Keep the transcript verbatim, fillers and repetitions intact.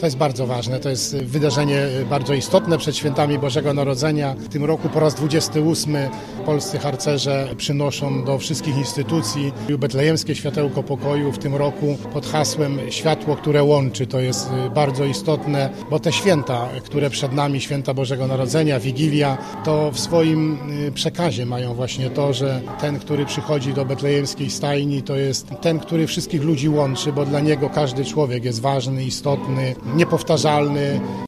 To jest bardzo ważne, to jest wydarzenie bardzo istotne przed świętami Bożego Narodzenia. W tym roku po raz dwudziesty ósmy polscy harcerze przynoszą do wszystkich instytucji betlejemskie światełko pokoju w tym roku pod hasłem Światło, które łączy. To jest bardzo istotne, bo te święta, które przed nami, święta Bożego Narodzenia, Wigilia, to w swoim przekazie mają właśnie to, że ten, który przychodzi do betlejemskiej stajni, to jest ten, który wszystkich ludzi łączy, bo dla niego każdy człowiek jest ważny, istotny, niepowtarzalny.